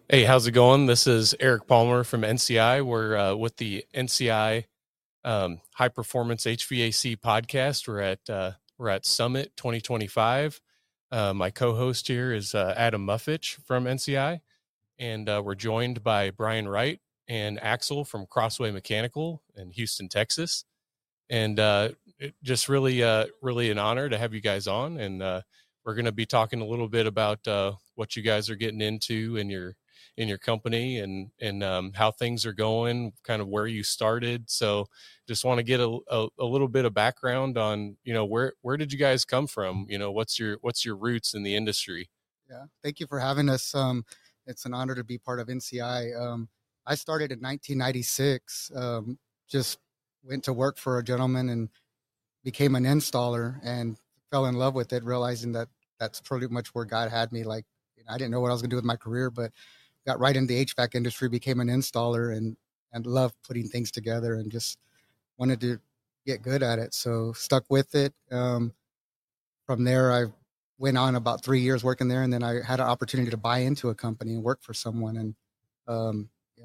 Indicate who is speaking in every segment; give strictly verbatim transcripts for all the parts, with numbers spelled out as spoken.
Speaker 1: Hey, how's it going? This is Eric Palmer from N C I. We're uh, with the N C I um, High Performance H V A C podcast. We're at uh, we're at Summit twenty twenty-five. Uh, my co-host here is uh, Adam Muffich from N C I, and uh, we're joined by Brian Wright and Axel from Crossway Mechanical in Houston, Texas. And uh, it just really, uh, really an honor to have you guys on. And uh, we're going to be talking a little bit about uh, what you guys are getting into in your in your company and and um, how things are going, kind of where you started. So, just want to get a, a, a little bit of background on you know where where did you guys come from? You know, what's your what's your roots in the industry?
Speaker 2: Yeah, thank you for having us. Um, it's an honor to be part of N C I. Um, I started in nineteen ninety-six. Um, just went to work for a gentleman and became an installer and fell in love with it, realizing that that's pretty much where God had me. Like, I didn't know what I was going to do with my career, but got right into the H V A C industry, became an installer, and and loved putting things together and just wanted to get good at it. So stuck with it. Um, from there, I went on about three years working there, and then I had an opportunity to buy into a company and work for someone, and um, yeah,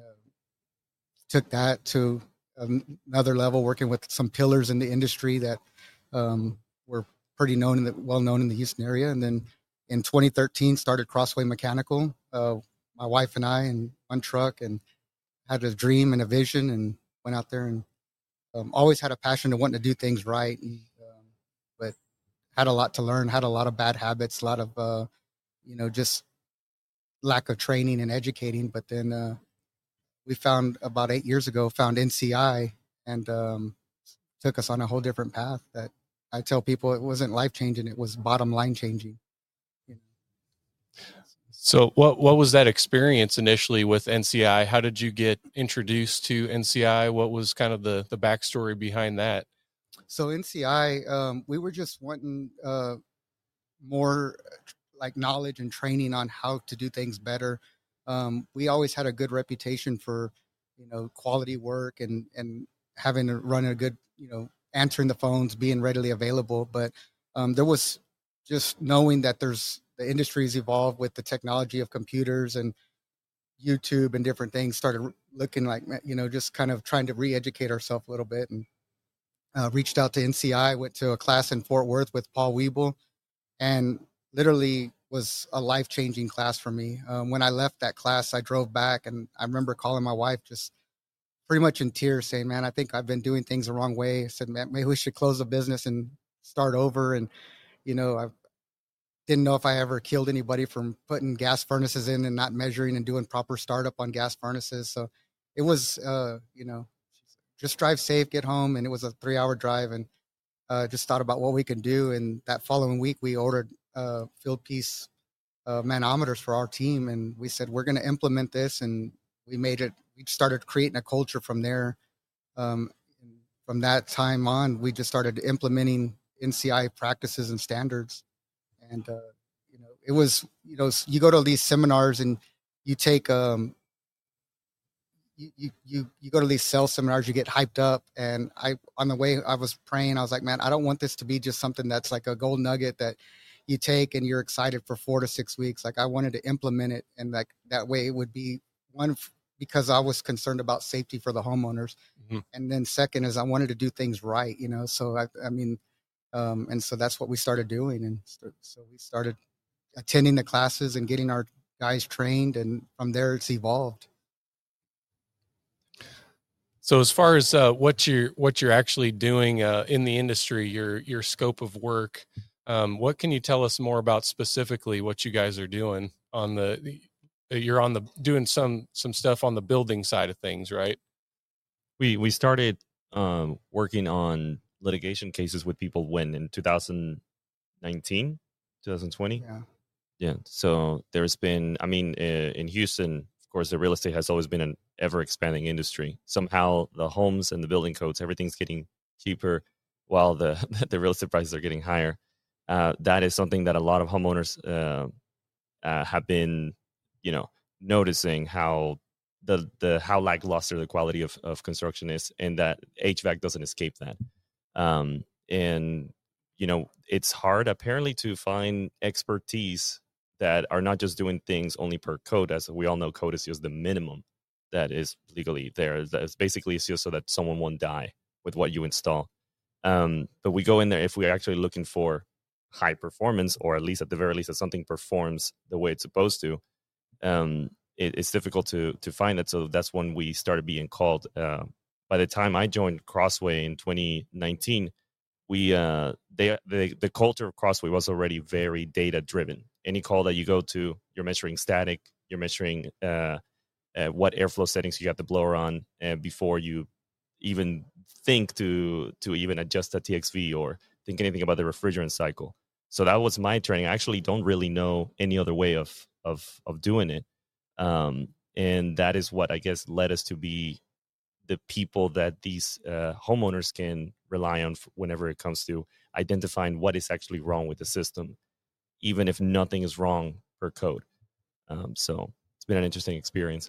Speaker 2: took that to another level, working with some pillars in the industry that um, were pretty known in the, well known in the Houston area. And then in twenty thirteen, started Crossway Mechanical. Uh, my wife and I, in one truck, and had a dream and a vision, and went out there and um, always had a passion to wanting to do things right, and, um, but had a lot to learn. Had a lot of bad habits, a lot of uh, you know just lack of training and educating. But then uh, we found about eight years ago, found N C I, and um, took us on a whole different path that I tell people it wasn't life changing, it was bottom line changing. You know?
Speaker 1: So what what was that experience initially with N C I? How did you get introduced to N C I? What was kind of the, the backstory behind that?
Speaker 2: So N C I, um, we were just wanting uh, more like knowledge and training on how to do things better. Um, we always had a good reputation for, you know, quality work and, and having to run a good, you know, answering the phones, being readily available. But um, there was just knowing that there's the industry's evolved with the technology of computers and YouTube and different things, started looking like, you know, just kind of trying to re-educate ourselves a little bit, and uh, reached out to N C I, went to a class in Fort Worth with Paul Weeble, and literally was a life-changing class for me. Um, when I left that class, I drove back, and I remember calling my wife just pretty much in tears saying, man, I think I've been doing things the wrong way. I said, man, maybe we should close the business and start over. And, you know, I didn't know if I ever killed anybody from putting gas furnaces in and not measuring and doing proper startup on gas furnaces. So it was, uh, you know, just drive safe, get home. And it was a three hour drive, and uh, just thought about what we could do. And that following week, we ordered uh, field piece uh, manometers for our team. And we said, we're going to implement this. And we made it, we started creating a culture from there. Um, from that time on, we just started implementing N C I practices and standards. And, uh, you know, it was, you know, you go to these seminars and you take, um, you, you, you, you go to these sales seminars, you get hyped up. And I, on the way I was praying, I was like, man, I don't want this to be just something that's like a gold nugget that you take and you're excited for four to six weeks. Like, I wanted to implement it. And like that way it would be one, because I was concerned about safety for the homeowners. Mm-hmm. And then second is I wanted to do things right, you know? So I, I mean, um, and so that's what we started doing. And so we started attending the classes and getting our guys trained. And from there it's evolved.
Speaker 1: So as far as uh, what you're what you're actually doing uh, in the industry, your your scope of work, um, what can you tell us more about specifically what you guys are doing on the? You're on the doing some some stuff on the building side of things, right?
Speaker 3: We we started um, working on litigation cases with people when in two thousand nineteen, twenty twenty.
Speaker 2: Yeah.
Speaker 3: Yeah. So there's been, I mean, uh, in Houston, of course, the real estate has always been an ever expanding industry. Somehow the homes and the building codes, everything's getting cheaper while the, the real estate prices are getting higher. Uh, that is something that a lot of homeowners uh, uh, have been, you know, noticing how the, the, how lackluster the quality of, of construction is, and that H V A C doesn't escape that. Um, and, you know, it's hard apparently to find expertise that are not just doing things only per code. As we all know, code is just the minimum that is legally there. That's basically it's just so that someone won't die with what you install. Um, but we go in there if we're actually looking for high performance, or at least at the very least that something performs the way it's supposed to. Um, it, it's difficult to to find it. So that's when we started being called. Uh, by the time I joined Crossway in twenty nineteen, we uh, they, they the culture of Crossway was already very data driven. Any call that you go to, you're measuring static, you're measuring uh, uh, what airflow settings you got the blower on uh, before you even think to to even adjust the T X V or think anything about the refrigerant cycle. So that was my training. I actually don't really know any other way of of of doing it, um, and that is what I guess led us to be the people that these uh, homeowners can rely on whenever it comes to identifying what is actually wrong with the system, even if nothing is wrong per code. Um, so it's been an interesting experience.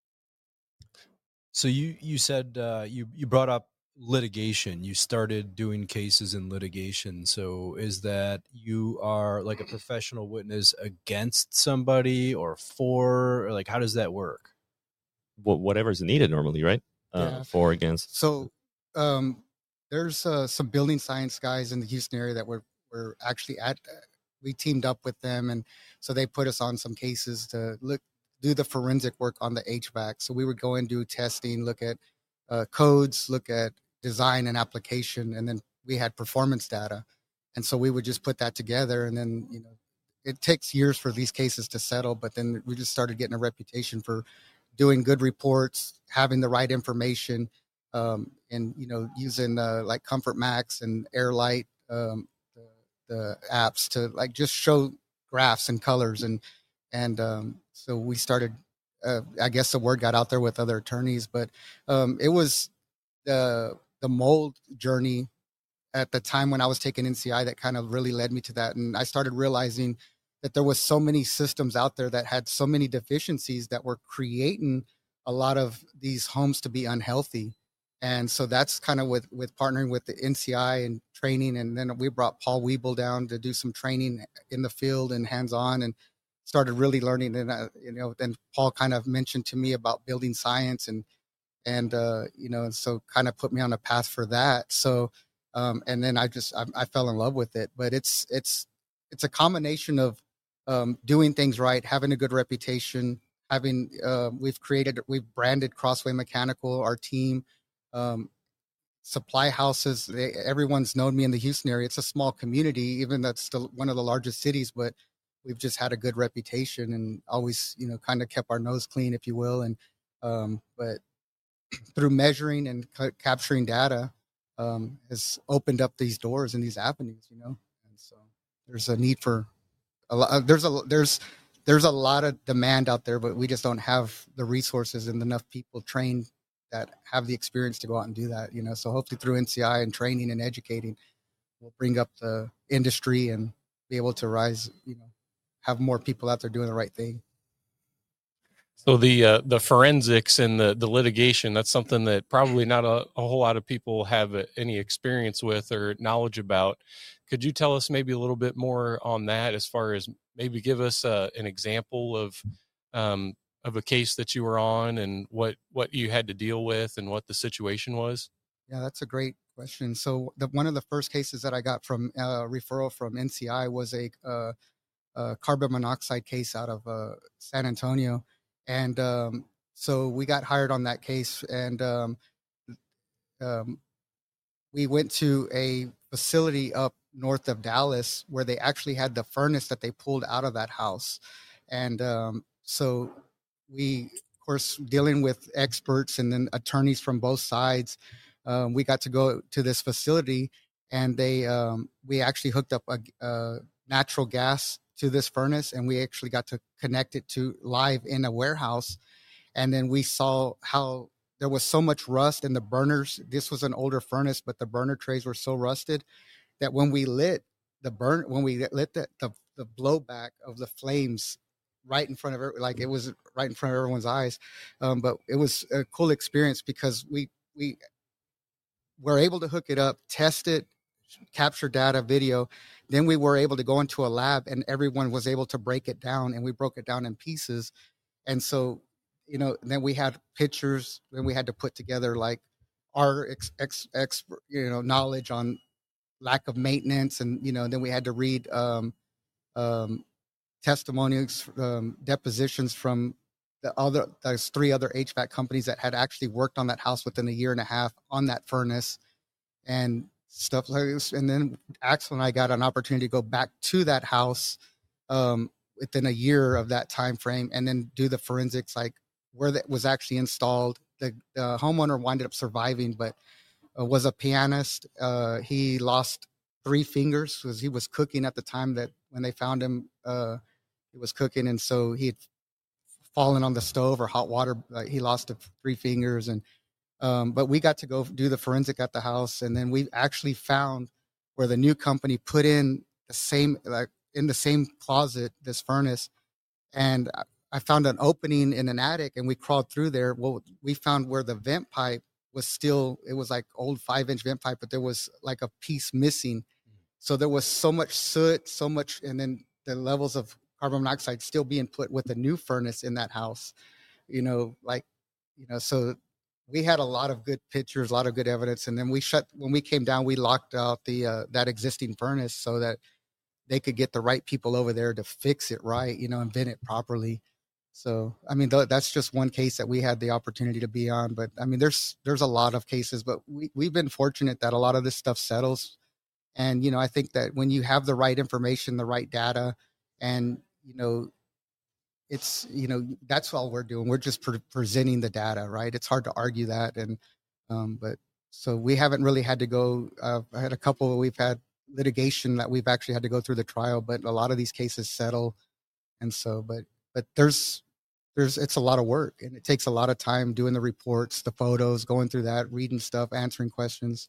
Speaker 4: So you you said uh, you you brought up litigation. You started doing cases in litigation. So is that you are like a professional witness against somebody or for, or like how does that work?
Speaker 3: Well, whatever's needed normally, right? Uh,
Speaker 2: Yeah.
Speaker 3: For or against.
Speaker 2: So um, there's uh, some building science guys in the Houston area that were were actually at. Uh, we teamed up with them, and so they put us on some cases to look do the forensic work on the H V A C. So we would go and do testing, look at uh, codes, look at design and application, and then we had performance data. And so we would just put that together, and then, you know, it takes years for these cases to settle, but then we just started getting a reputation for doing good reports, having the right information, um, and, you know, using uh, like Comfort Max and Airlight, um, the, the apps to like just show graphs and colors. And, and um, so we started, uh, I guess the word got out there with other attorneys, but um, it was the, the mold journey at the time when I was taking N C I that kind of really led me to that. And I started realizing that there was so many systems out there that had so many deficiencies that were creating a lot of these homes to be unhealthy. And so that's kind of with, with partnering with the N C I and training. And then we brought Paul Weeble down to do some training in the field and hands-on, and started really learning. And, uh, you know, then Paul kind of mentioned to me about building science, and, and, uh, you know, so kind of put me on a path for that. So, um, and then I just, I, I fell in love with it. But it's, it's, it's a combination of um, doing things right, having a good reputation, having, uh, we've created, we've branded Crossway Mechanical, our team, um, supply houses. They, everyone's known me in the Houston area. It's a small community, even that's still one of the largest cities, but we've just had a good reputation and always, you know, kind of kept our nose clean, if you will. And, um, but through measuring and ca- capturing data, um, has opened up these doors and these avenues, you know. And so there's a need for a lot. There's a there's there's a lot of demand out there, but we just don't have the resources and enough people trained that have the experience to go out and do that, you know. So hopefully through N C I and training and educating, we'll bring up the industry and be able to rise, you know, have more people out there doing the right thing.
Speaker 1: So the uh, the forensics and the, the litigation, that's something that probably not a, a whole lot of people have any experience with or knowledge about. Could you tell us maybe a little bit more on that, as far as maybe give us uh, an example of um, of a case that you were on and what, what you had to deal with and what the situation was?
Speaker 2: Yeah, that's a great question. So the, one of the first cases that I got from uh, referral from N C I was a, uh, a carbon monoxide case out of uh, San Antonio. And um, so we got hired on that case, and um, um, we went to a facility up north of Dallas where they actually had the furnace that they pulled out of that house. And um, so we, of course, dealing with experts and then attorneys from both sides, um, we got to go to this facility, and they um, we actually hooked up a, a natural gas to this furnace, and we actually got to connect it to live in a warehouse. And then we saw how there was so much rust in the burners. This was an older furnace, but the burner trays were so rusted that when we lit the burn, when we lit the, the, the blowback of the flames right in front of it, like it was right in front of everyone's eyes. Um, but it was a cool experience because we, we were able to hook it up, test it, capture data, video. Then we were able to go into a lab and everyone was able to break it down, and we broke it down in pieces. And so, you know, then we had pictures, then we had to put together like our ex, ex, ex you know, knowledge on lack of maintenance. And, you know, then we had to read um, um, testimonials, um, depositions from the other, there's three other H V A C companies that had actually worked on that house within a year and a half on that furnace and stuff like this. And then Axel and I got an opportunity to go back to that house um, within a year of that time frame, and then do the forensics, like where that was actually installed. The, the homeowner wound up surviving, but uh, was a pianist. Uh, he lost three fingers because he was cooking at the time that when they found him, uh, he was cooking, and so he had fallen on the stove or hot water. Uh, he lost three fingers, and um, but we got to go do the forensic at the house, and then we actually found where the new company put in the same, like in the same closet, this furnace, and I found an opening in an attic, and we crawled through there. Well, we found where the vent pipe was still, it was like old five inch vent pipe, but there was like a piece missing. So there was so much soot, so much, and then the levels of carbon monoxide still being put with the new furnace in that house, you know, like, you know, so we had a lot of good pictures, a lot of good evidence. And then we shut, when we came down, we locked out the, uh, that existing furnace so that they could get the right people over there to fix it right, you know, and vent it properly. So, I mean, th- that's just one case that we had the opportunity to be on, but I mean, there's, there's a lot of cases, but we, we've been fortunate that a lot of this stuff settles. And, you know, I think that when you have the right information, the right data, and, you know, it's, you know, that's all we're doing. We're just pre- presenting the data, right? It's hard to argue that. And, um, but so we haven't really had to go, uh, I had a couple, we've had litigation that we've actually had to go through the trial, but a lot of these cases settle. And so, but, but there's, there's, it's a lot of work, and it takes a lot of time doing the reports, the photos, going through that, reading stuff, answering questions.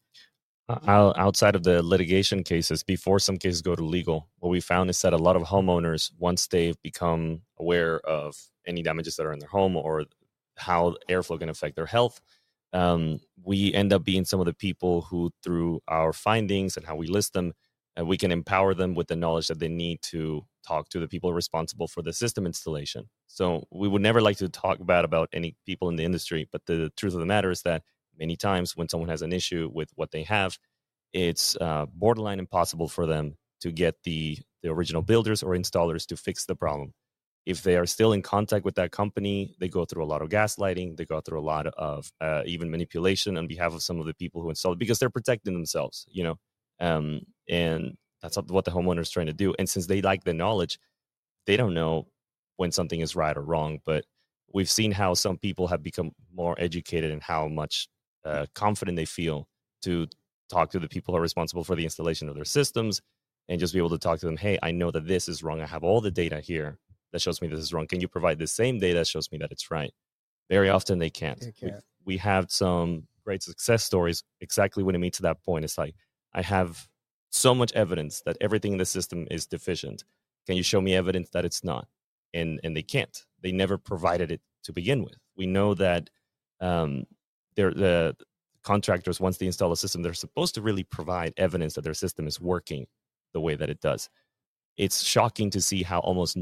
Speaker 3: Uh, outside of the litigation cases, before some cases go to legal, what we found is that a lot of homeowners, once they've become aware of any damages that are in their home or how airflow can affect their health, um, we end up being some of the people who, through our findings and how we list them, uh, we can empower them with the knowledge that they need to talk to the people responsible for the system installation. So we would never like to talk bad about any people in the industry, but the truth of the matter is that many times when someone has an issue with what they have, it's uh, borderline impossible for them to get the, the original builders or installers to fix the problem. If they are still in contact with that company, they go through a lot of gaslighting. They go through a lot of uh, even manipulation on behalf of some of the people who install it, because they're protecting themselves, you know, um, and that's what the homeowner is trying to do. And since they lack the knowledge, they don't know when something is right or wrong. But we've seen how some people have become more educated in how much Uh, confident they feel to talk to the people who are responsible for the installation of their systems, and just be able to talk to them. Hey, I know that this is wrong. I have all the data here that shows me this is wrong. Can you provide the same data that shows me that it's right? Very often they can't.
Speaker 2: They can't.
Speaker 3: We have some great success stories exactly when it meets to that point. It's like, I have so much evidence that everything in the system is deficient. Can you show me evidence that it's not? And and they can't. They never provided it to begin with. We know that um, they're, the contractors, once they install a system, they're supposed to really provide evidence that their system is working the way that it does. It's shocking to see how almost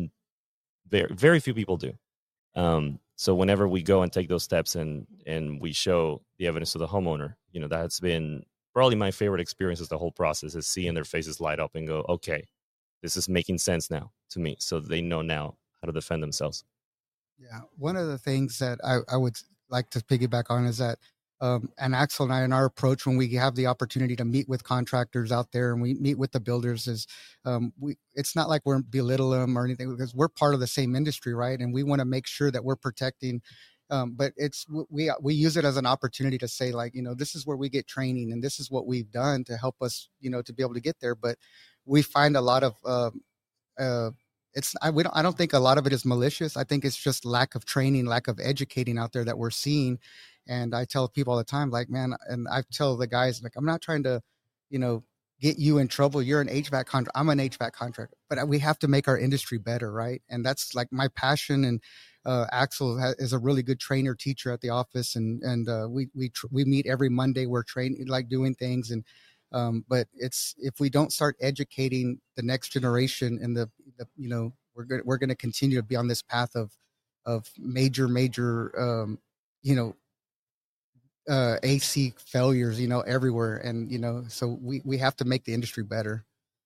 Speaker 3: very, very few people do. Um, so whenever we go and take those steps and and we show the evidence to the homeowner, you know, that's been probably my favorite experience is the whole process, is seeing their faces light up and go, okay, this is making sense now to me. So they know now how to defend themselves.
Speaker 2: Yeah. One of the things that I, I would like to piggyback on is that, um, and Axel and I, in our approach, when we have the opportunity to meet with contractors out there and we meet with the builders, is um, we, it's not like we're belittling them or anything, because we're part of the same industry, right? And we want to make sure that we're protecting, um, but it's, we, we use it as an opportunity to say, like, you know, this is where we get training and this is what we've done to help us, you know, to be able to get there. But we find a lot of, uh, uh, It's I we don't I don't think a lot of it is malicious. I think it's just lack of training, lack of educating out there that we're seeing. And I tell people all the time, like, man, and I tell the guys, like, I'm not trying to, you know, get you in trouble. You're an H V A C contractor. I'm an H V A C contractor, but we have to make our industry better, right? And that's like my passion. And uh, Axel ha- is a really good trainer, teacher at the office, and and uh, we we tr- we meet every Monday. We're training, like doing things, and Um, but it's, if we don't start educating the next generation and the, the you know, we're going we're going to continue to be on this path of, of major, major, um, you know, uh, A C failures, you know, everywhere. And, you know, so we, we have to make the industry better.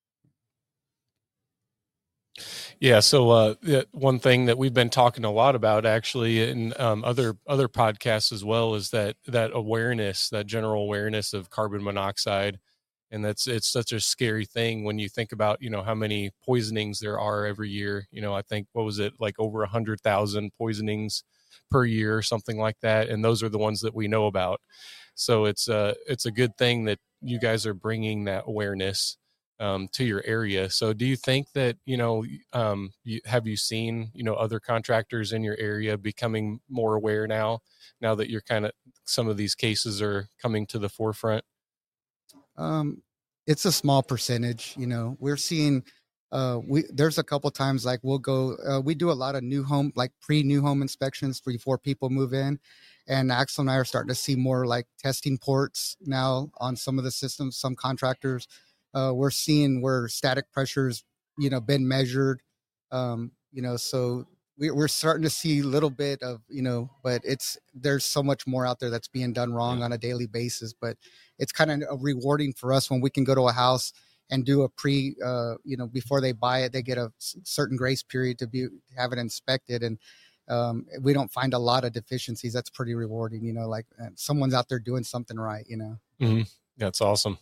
Speaker 1: Yeah. So uh, one thing that we've been talking a lot about actually in um, other other podcasts as well is that that awareness, that general awareness of carbon monoxide. And that's, it's such a scary thing when you think about, you know, how many poisonings there are every year. You know, I think, what was it, like over a hundred thousand poisonings per year or something like that. And those are the ones that we know about. So it's a, it's a good thing that you guys are bringing that awareness um, to your area. So do you think that, you know, um, you, have you seen, you know, other contractors in your area becoming more aware now, now that you're kind of, some of these cases are coming to the forefront?
Speaker 2: Um, it's a small percentage, you know, we're seeing, uh, we, there's a couple times like we'll go, uh, we do a lot of new home, like pre new home inspections before people move in. And Axel and I are starting to see more like testing ports now on some of the systems, some contractors, uh, we're seeing where static pressures, you know, been measured, um, you know, so we, we're starting to see a little bit of, you know, but it's, there's so much more out there that's being done wrong yeah. on a daily basis, but it's kind of rewarding for us when we can go to a house and do a pre, uh, you know, before they buy it, they get a certain grace period to be, have it inspected. And um, we don't find a lot of deficiencies. That's pretty rewarding, you know, like someone's out there doing something right, you know?
Speaker 1: Mm-hmm. That's awesome.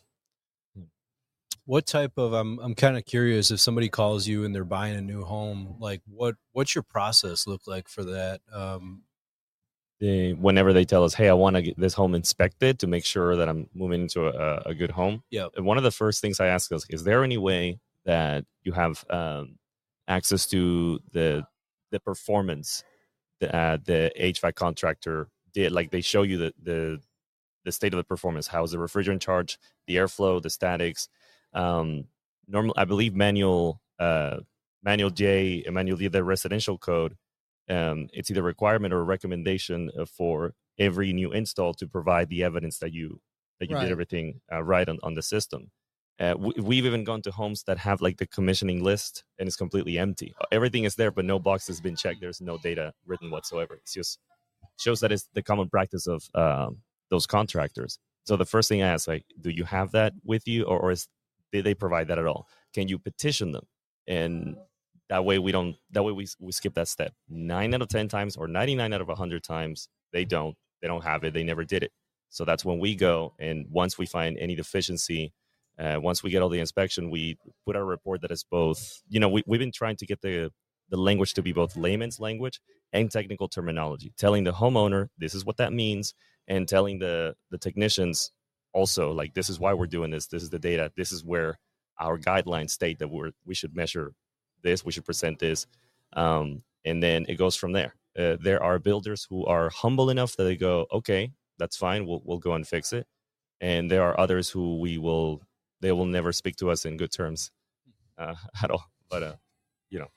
Speaker 4: What type of, I'm I'm kind of curious, if somebody calls you and they're buying a new home, like what, what's your process look like for that? Um,
Speaker 3: they, whenever they tell us, hey, I want to get this home inspected to make sure that I'm moving into a, a good home.
Speaker 4: Yeah.
Speaker 3: One of the first things I ask is, is there any way that you have um, access to the, the performance that uh, the H V A C contractor did? Like they show you the, the, the state of the performance, how's the refrigerant charge, the airflow, the statics. Um, normal, I believe manual, uh, manual J, manual D, the residential code. Um, it's either a requirement or a recommendation for every new install to provide the evidence that you that you right. did everything uh, right on, on the system. Uh, we, we've even gone to homes that have like the commissioning list and it's completely empty. Everything is there, but no box has been checked. There's no data written whatsoever. It's just shows that it's the common practice of um, those contractors. So the first thing I ask, like, do you have that with you, or, or is did they provide that at all? Can you petition them? And that way we don't, that way we, we skip that step. Nine out of ten times or ninety-nine out of one hundred times, they don't, they don't have it. They never did it. So that's when we go. And once we find any deficiency, uh, once we get all the inspection, we put out a report that is both, you know, we, we've been trying to get the, the language to be both layman's language and technical terminology, telling the homeowner, this is what that means. And telling the, the technicians also, like, this is why we're doing this. This is the data. This is where our guidelines state that we're, we should measure this. We should present this. Um, and then it goes from there. Uh, there are builders who are humble enough that they go, okay, that's fine. We'll, we'll go and fix it. And there are others who we will, they will never speak to us in good terms uh, at all. But, uh, you know,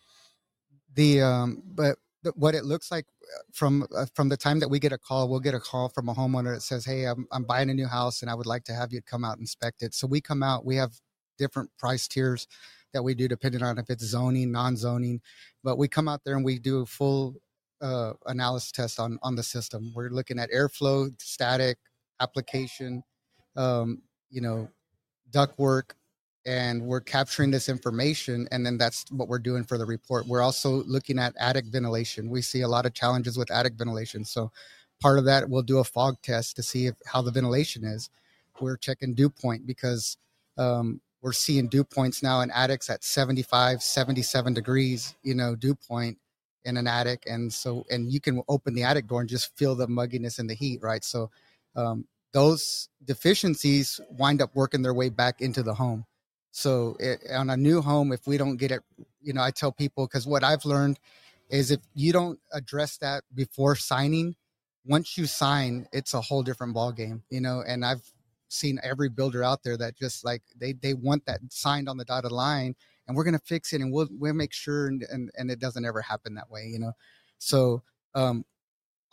Speaker 2: the, um, but what it looks like from uh, from the time that we get a call, we'll get a call from a homeowner that says, hey, I'm, I'm buying a new house and I would like to have you come out and inspect it. So we come out, we have different price tiers that we do depending on if it's zoning, non-zoning, but we come out there and we do a full uh, analysis test on, on the system. We're looking at airflow, static, application, um, you know, ductwork, and we're capturing this information, and then that's what we're doing for the report. We're also looking at attic ventilation. We see a lot of challenges with attic ventilation. So part of that, we'll do a fog test to see if, how the ventilation is. We're checking dew point because um, we're seeing dew points now in attics at seventy-five, seventy-seven degrees, you know, dew point in an attic. And so, and you can open the attic door and just feel the mugginess and the heat, right? So um, those deficiencies wind up working their way back into the home. So it, on a new home, if we don't get it, you know, I tell people, because what I've learned is if you don't address that before signing, once you sign, it's a whole different ball game, you know, and I've seen every builder out there that just like, they, they want that signed on the dotted line and we're going to fix it and we'll, we'll make sure. And, and, and it doesn't ever happen that way, you know? So um,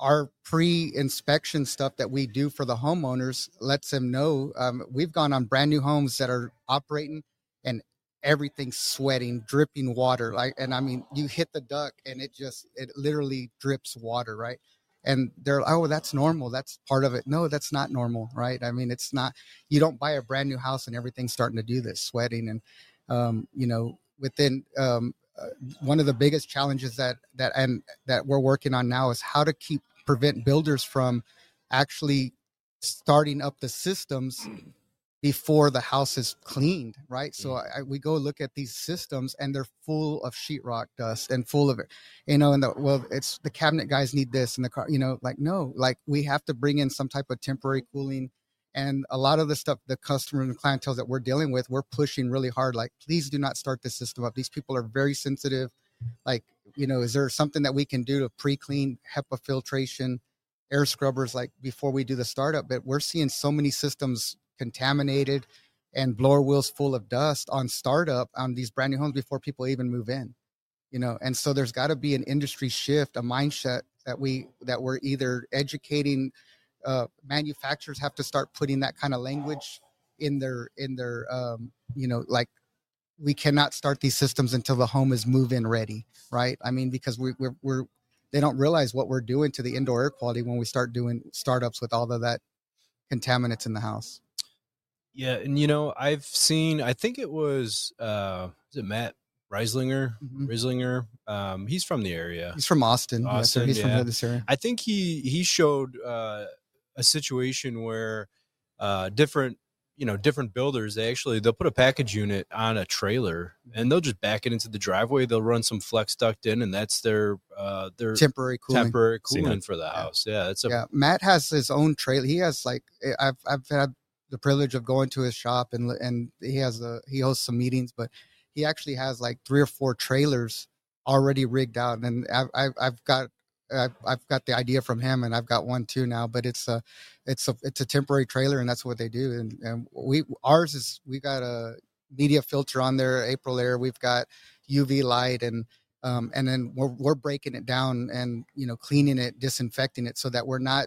Speaker 2: our pre-inspection stuff that we do for the homeowners lets them know. Um, we've gone on brand new homes that are operating and everything's sweating, dripping water. Like, and I mean, you hit the duct and it just, it literally drips water. Right. And they're, oh, that's normal. That's part of it. No, that's not normal. Right. I mean, it's not, you don't buy a brand new house and everything's starting to do this, sweating. And, um, you know, within, um, uh, one of the biggest challenges that, that, and that we're working on now is how to keep, prevent builders from actually starting up the systems before the house is cleaned, right? So I, we go look at these systems and they're full of sheetrock dust and full of it, you know, and the, well, it's the cabinet guys need this and the car, you know, like, no, like we have to bring in some type of temporary cooling. And a lot of the stuff, the customer and the clientele that we're dealing with, we're pushing really hard. Like, please do not start this system up. These people are very sensitive. Like, you know, is there something that we can do to pre-clean HEPA filtration, air scrubbers, like before we do the startup? But we're seeing so many systems contaminated and blower wheels full of dust on startup on these brand new homes before people even move in, you know? And so there's got to be an industry shift, a mindset that we, that we're either educating, uh, manufacturers have to start putting that kind of language in their, in their, um, you know, like we cannot start these systems until the home is move-in ready. Right. I mean, because we, we're, we're, they don't realize what we're doing to the indoor air quality when we start doing startups with all of that contaminants in the house.
Speaker 4: Yeah, and you know, I've seen. I think it was uh, is it Matt Reislinger?
Speaker 2: Mm-hmm.
Speaker 4: Reislinger. Um, he's from the area.
Speaker 2: He's from Austin.
Speaker 4: Austin.
Speaker 2: Yeah, so he's
Speaker 4: yeah.
Speaker 2: from this area.
Speaker 4: I think he he showed uh, a situation where uh, different you know different builders, they actually they'll put a package unit on a trailer and they'll just back it into the driveway. They'll run some flex duct in, and that's their uh, their
Speaker 2: temporary cooling.
Speaker 4: temporary cooling for the house. Yeah, it's a
Speaker 2: yeah. Matt has his own trailer. He has like I've I've had the privilege of going to his shop and and he has a he hosts some meetings, but he actually has like three or four trailers already rigged out, and I've I've, I've got I've, I've got the idea from him, and I've got one too now. But it's a it's a it's a temporary trailer, and that's what they do. And and we ours is we got a media filter on there, April Air. We've got U V light, and um and then we're we're breaking it down and you know cleaning it, disinfecting it, so that we're not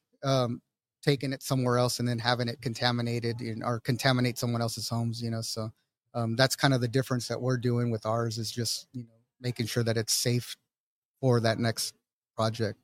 Speaker 2: um taking it somewhere else and then having it contaminated in, or contaminate someone else's homes, you know. So um, that's kind of the difference that we're doing with ours, is just, you know, making sure that it's safe for that next project.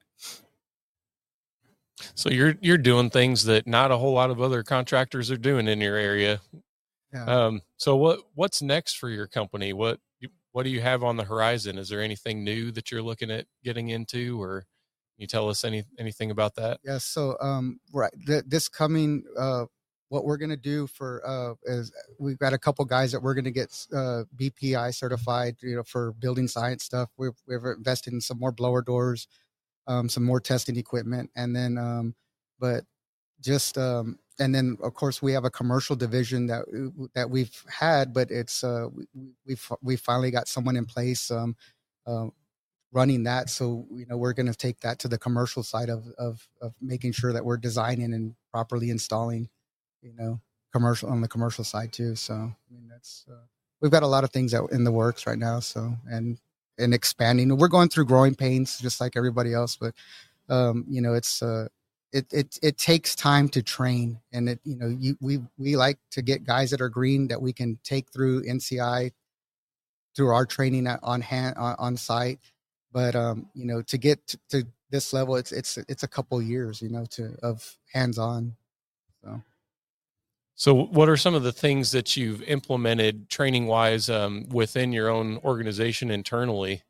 Speaker 1: So you're, you're doing things that not a whole lot of other contractors are doing in your area.
Speaker 2: Yeah.
Speaker 1: Um, so what, what's next for your company? What, what do you have on the horizon? Is there anything new that you're looking at getting into, or can you tell us any anything about that?
Speaker 2: Yeah. So, um, right. Th- this coming, uh, what we're going to do for, uh, is we've got a couple guys that we're going to get, uh, B P I certified, you know, for building science stuff. We've, we've invested in some more blower doors, um, some more testing equipment. And then, um, but just, um, and then of course we have a commercial division that, that we've had, but it's, uh, we, we've, we finally got someone in place, um, uh, running that. So, you know, we're going to take that to the commercial side of, of, of making sure that we're designing and properly installing, you know, commercial on the commercial side too. So, I mean, that's, uh, we've got a lot of things that in the works right now. So, and, and expanding, we're going through growing pains just like everybody else, but, um, you know, it's, uh, it, it, it takes time to train, and it, you know, you, we, we like to get guys that are green that we can take through N C I through our training on hand, on, on site. But, um, you know, to get to, to this level, it's, it's, it's a couple years, you know, to, of hands-on. So.
Speaker 1: So what are some of the things that you've implemented training wise, um, within your own organization internally?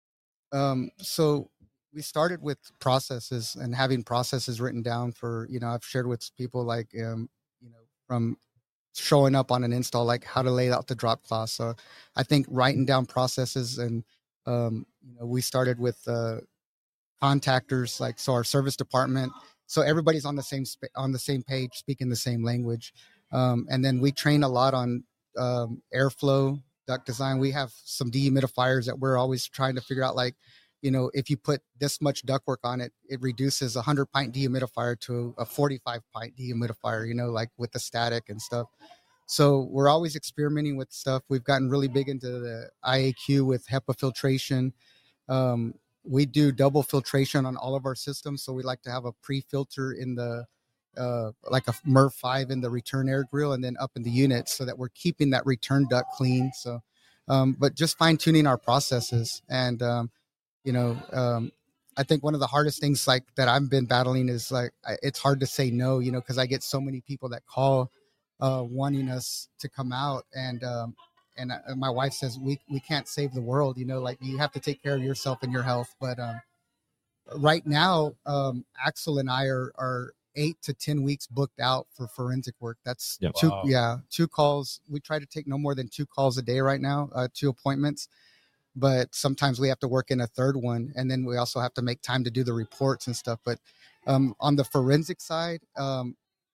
Speaker 2: Um, so we started with processes and having processes written down for, you know, I've shared with people like, um, you know, from showing up on an install, like how to lay out the drop cloth. So I think writing down processes and, um, you know, we started with, uh, contactors, like, so our service department, so everybody's on the same, sp- on the same page, speaking the same language. Um, and then we train a lot on, um, airflow, duct design. We have some dehumidifiers that we're always trying to figure out, like, you know, if you put this much ductwork on it, it reduces a hundred pint dehumidifier to a forty-five pint dehumidifier, you know, like with the static and stuff. So we're always experimenting with stuff. We've gotten really big into the I A Q with HEPA filtration. Um, we do double filtration on all of our systems. So we like to have a pre-filter in the, uh, like a M E R V five in the return air grill and then up in the unit so that we're keeping that return duct clean. So, um, but just fine tuning our processes. And, um, you know, um, I think one of the hardest things like that I've been battling is like, I, it's hard to say no, you know, cause I get so many people that call, uh, wanting us to come out. And, um, and uh, my wife says, we, we can't save the world, you know, like you have to take care of yourself and your health. But, um, right now, um, Axel and I are, are eight to ten weeks booked out for forensic work. That's
Speaker 3: Yep.
Speaker 2: two,
Speaker 4: Wow.
Speaker 2: yeah, two calls. We try to take no more than two calls a day right now, uh, two appointments. But sometimes we have to work in a third one. And then we also have to make time to do the reports and stuff. But um, on the forensic side, um,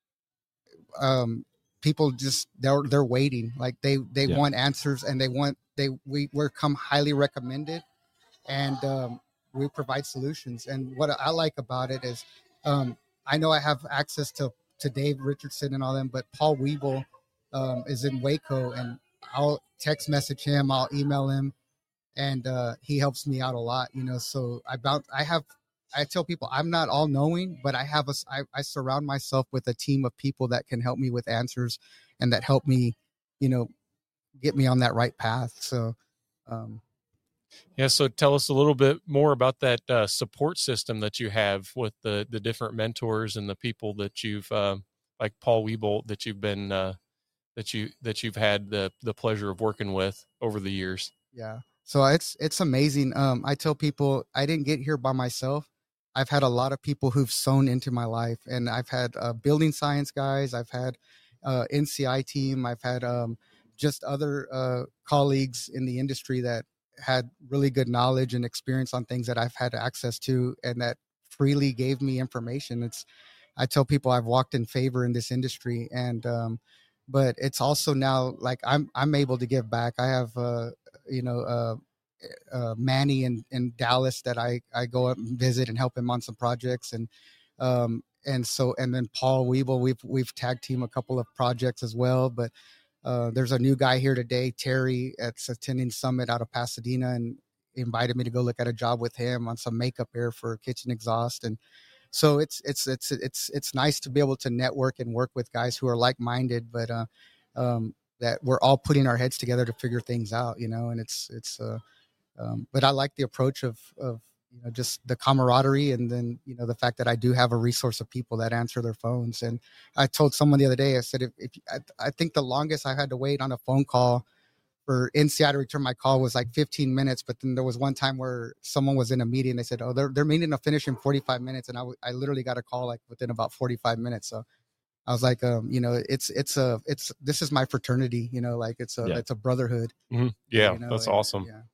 Speaker 2: um, people just, they're, they're waiting. Like they, they
Speaker 3: Yeah.
Speaker 2: want answers and they want, they, we, we're come highly recommended and um, we provide solutions. And what I like about it is um, I know I have access to, to Dave Richardson and all them, but Paul Weeble um, is in Waco and I'll text message him, I'll email him. And uh, he helps me out a lot, you know. So I about I have I tell people I'm not all knowing, but I have a I, I surround myself with a team of people that can help me with answers and that help me, you know, get me on that right path. So, um,
Speaker 1: Yeah. So tell us a little bit more about that uh, support system that you have with the the different mentors and the people that you've uh, like Paul Weebolt that you've been uh, that you that you've had the the pleasure of working with over the years.
Speaker 2: yeah. So it's it's amazing. Um, I tell people I didn't get here by myself. I've had a lot of people who've sewn into my life, and I've had uh, building science guys. I've had uh, N C I team. I've had um, just other uh, colleagues in the industry that had really good knowledge and experience on things that I've had access to, and that freely gave me information. It's I tell people I've walked in favor in this industry, and um, but it's also now like I'm I'm able to give back. I have. Uh, you know, uh, uh, Manny in, in Dallas that I, I go up and visit and help him on some projects. And, um, and so, and then Paul Weeble, we've, we've tag team a couple of projects as well, but, uh, there's a new guy here today, Terry, that's attending Summit out of Pasadena and invited me to go look at a job with him on some makeup air for kitchen exhaust. And so it's, it's, it's, it's, it's nice to be able to network and work with guys who are like-minded, but, uh, um, that we're all putting our heads together to figure things out, you know, and it's, it's, uh, um, but I like the approach of, of, you know, just the camaraderie. And then, you know, the fact that I do have a resource of people that answer their phones. And I told someone the other day, I said, if, if I, I think the longest I had to wait on a phone call for N C I to return my call was like fifteen minutes. But then there was one time where someone was in a meeting. They said, oh, they're, they're meeting to finish in forty-five minutes. And I, w- I literally got a call like within about forty-five minutes. So I was like, um, you know, it's, it's a, it's, this is my fraternity, you know, like it's a,
Speaker 3: Yeah.
Speaker 2: it's a brotherhood.
Speaker 1: Mm-hmm. Yeah.
Speaker 2: You know,
Speaker 1: That's
Speaker 2: and,
Speaker 1: awesome.
Speaker 2: Yeah.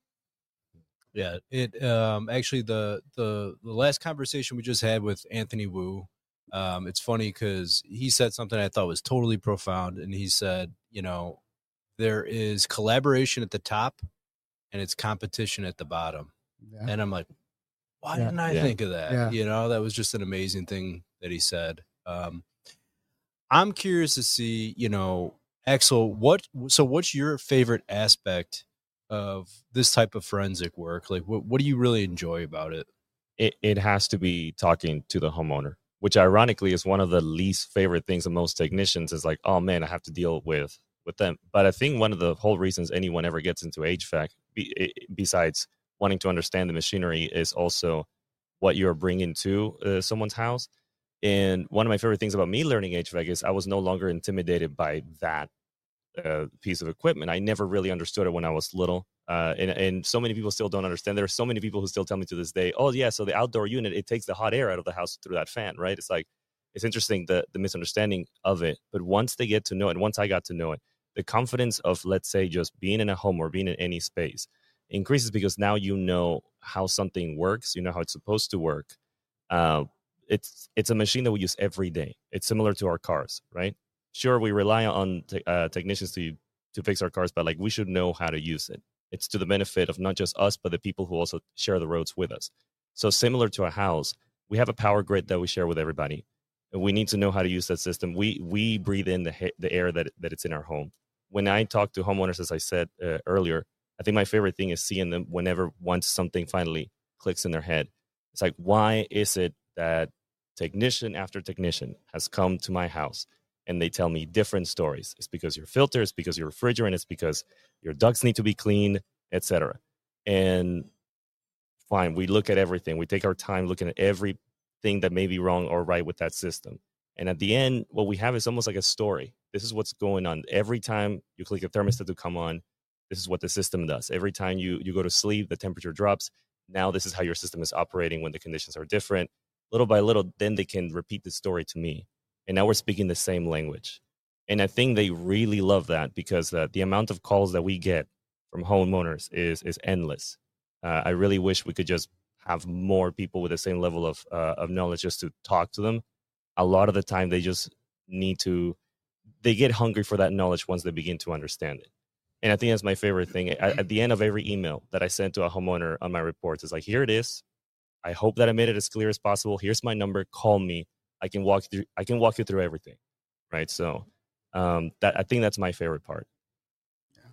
Speaker 4: Yeah, it um actually the the the last conversation we just had with Anthony Wu, um, it's funny because he said something I thought was totally profound, and he said, you know, there is collaboration at the top, and it's competition at the bottom,
Speaker 2: Yeah.
Speaker 4: and I'm like, why
Speaker 2: Yeah.
Speaker 4: didn't I
Speaker 3: Yeah.
Speaker 4: think of that?
Speaker 2: Yeah.
Speaker 4: You know, that was just an amazing thing that he said. Um, I'm curious to see, you know, Axel, what so what's your favorite aspect of this type of forensic work? Like, what, what do you really enjoy about it?
Speaker 3: It, it has to be talking to the homeowner, which ironically is one of the least favorite things of most technicians is like, oh man, I have to deal with, with them. But I think one of the whole reasons anyone ever gets into H V A C, be, besides wanting to understand the machinery, is also what you're bringing to uh, someone's house. And one of my favorite things about me learning H V A C is I was no longer intimidated by that uh, piece of equipment. I never really understood it when I was little. Uh, and, and so many people still don't understand. There are so many people who still tell me to this day, oh, yeah, so the outdoor unit, it takes the hot air out of the house through that fan, right? It's like, it's interesting, the, the misunderstanding of it. But once they get to know it, once I got to know it, the confidence of, let's say, just being in a home or being in any space increases because now you know how something works. You know how it's supposed to work. Uh, it's it's a machine that we use every day. It's similar to our cars, right? Sure, we rely on te- uh, technicians to to fix our cars, but like we should know how to use it. It's to the benefit of not just us, but the people who also share the roads with us. So similar to a house, we have a power grid that we share with everybody. And we need to know how to use that system. We we breathe in the ha- the air that that it's in our home. When I talk to homeowners, as I said uh, earlier, I think my favorite thing is seeing them whenever once something finally clicks in their head. It's like, why is it that technician after technician has come to my house and they tell me different stories? It's because your filter, it's because your refrigerant, it's because your ducts need to be cleaned, et cetera. And fine, we look at everything. We take our time looking at everything that may be wrong or right with that system. And at the end, what we have is almost like a story. This is what's going on. Every time you click a thermostat to come on, this is what the system does. Every time you, you go to sleep, the temperature drops. Now this is how your system is operating when the conditions are different. Little by little, then they can repeat the story to me. And now we're speaking the same language. And I think they really love that because uh, the amount of calls that we get from homeowners is is endless. Uh, I really wish we could just have more people with the same level of uh, of knowledge just to talk to them. A lot of the time, they just need to, they get hungry for that knowledge once they begin to understand it. And I think that's my favorite thing. At, at the end of every email that I send to a homeowner on my reports, it's like, here it is. I hope that I made it as clear as possible. Here's my number. Call me. I can walk through. I can walk you through everything, right? So um, that I think that's my favorite part.
Speaker 2: Yeah.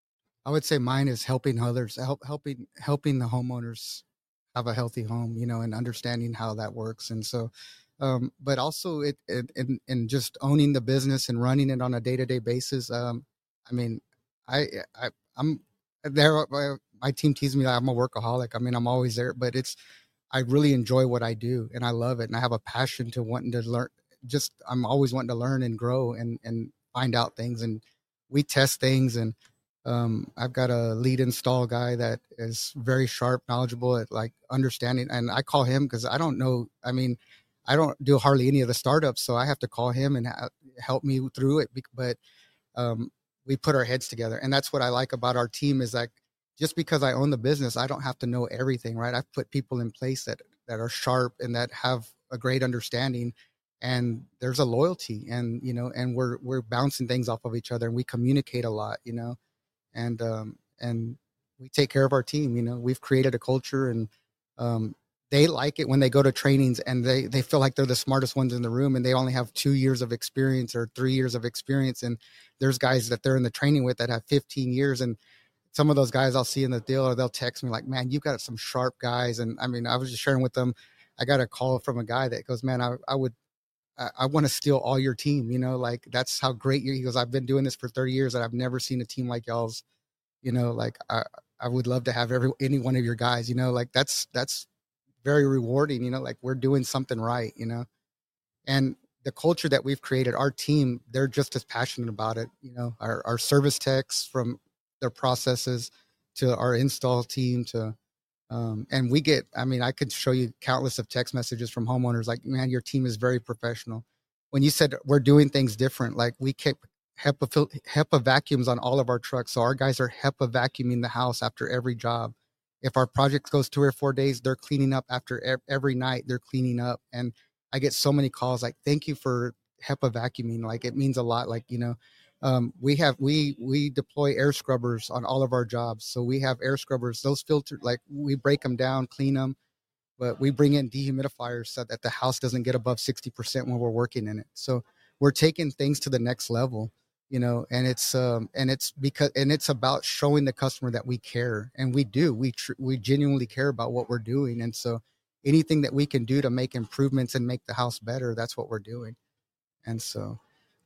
Speaker 2: I would say mine is helping others, help helping helping the homeowners have a healthy home, you know, and understanding how that works. And so, um, but also it, it and and just owning the business and running it on a day to day basis. Um, I mean, I I I'm there. My team teases me that I'm a workaholic. I mean, I'm always there, but it's. I really enjoy what I do and I love it. And I have a passion to wanting to learn. Just, I'm always wanting to learn and grow and, and find out things. And we test things. And um, I've got a lead install guy that is very sharp, knowledgeable at like understanding. And I call him because I don't know. I mean, I don't do hardly any of the startups. So I have to call him and ha- help me through it. But um, we put our heads together. And that's what I like about our team is like, just because I own the business, I don't have to know everything, right? I've put people in place that, that are sharp and that have a great understanding, and there's a loyalty, and, you know, and we're, we're bouncing things off of each other, and we communicate a lot, you know, and, um, and we take care of our team. You know, we've created a culture, and um, they like it when they go to trainings and they, they feel like they're the smartest ones in the room, and they only have two years of experience or three years of experience. And there's guys that they're in the training with that have fifteen years. And some of those guys I'll see in the deal, or they'll text me like, man, you've got some sharp guys. And I mean, I was just sharing with them. I got a call from a guy that goes, man, I, I would, I, I want to steal all your team. You know, like that's how great you, he goes, I've been doing this for thirty years and I've never seen a team like y'all's, you know, like I, I would love to have every, any one of your guys, you know, like that's, that's very rewarding, you know, like we're doing something right, you know, and the culture that we've created, our team, they're just as passionate about it. You know, our, our service techs from their processes to our install team to, um, and we get, I mean, I could show you countless of text messages from homeowners like, man, your team is very professional. When you said we're doing things different, like we kept HEPA, HEPA vacuums on all of our trucks. So our guys are HEPA vacuuming the house after every job. If our project goes two or four days, they're cleaning up after every night, they're cleaning up. And I get so many calls like, thank you for HEPA vacuuming. Like it means a lot. Like, you know, Um, we have, we, we deploy air scrubbers on all of our jobs. So we have air scrubbers, those filter, like we break them down, clean them, but we bring in dehumidifiers so that the house doesn't get above sixty percent when we're working in it. So we're taking things to the next level, you know, and it's, um, and it's because, and it's about showing the customer that we care, and we do, we, tr- we genuinely care about what we're doing. And so anything that we can do to make improvements and make the house better, that's what we're doing. And so,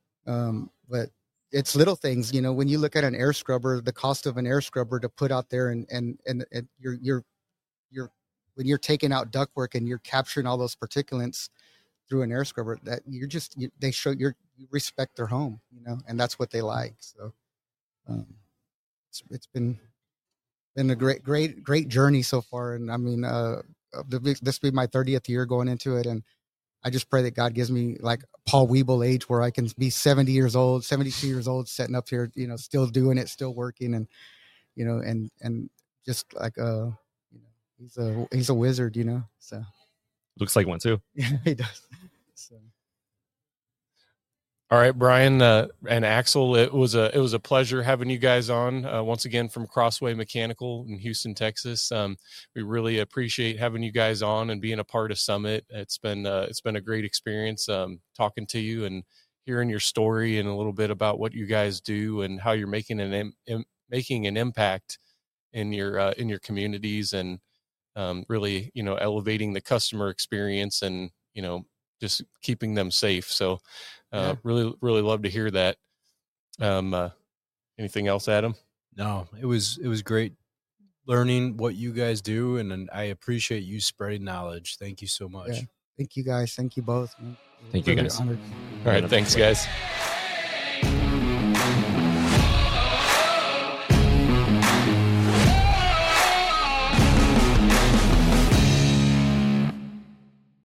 Speaker 2: um, but it's little things, you know, when you look at an air scrubber, the cost of an air scrubber to put out there and, and, and, and you're, you're, you're, when you're taking out ductwork and you're capturing all those particulates through an air scrubber, that you're just, you, they show you're, you respect their home, you know, and that's what they like. So, um, it's, it's been, been a great, great, great journey so far. And I mean, uh, this will be my thirtieth year going into it. And I just pray that God gives me like Paul Weeble age where I can be seventy years old, seventy-two years old, sitting up here, you know, still doing it, still working. And, you know, and, and just like, uh, you know, he's a, he's a wizard, you know, so.
Speaker 3: Looks like one too.
Speaker 2: Yeah, he does. So.
Speaker 1: All right, Brian uh, and Axel, it was a it was a pleasure having you guys on uh, once again from Crossway Mechanical in Houston, Texas. Um, we really appreciate having you guys on and being a part of Summit. It's been uh, it's been a great experience um, talking to you and hearing your story and a little bit about what you guys do and how you're making an im- im- making an impact in your uh, in your communities. And um, really, you know, elevating the customer experience and, you know, just keeping them safe. So uh,
Speaker 2: Yeah.
Speaker 1: really, really love to hear that. Um, uh, anything else, Adam?
Speaker 4: No, it was it was great learning what you guys do, and, and I appreciate you spreading knowledge. Thank you so much.
Speaker 2: Yeah. Thank you guys. Thank you both. Man.
Speaker 3: Thank you,
Speaker 2: Really
Speaker 3: guys.
Speaker 2: honored.
Speaker 1: All right. Thanks, guys.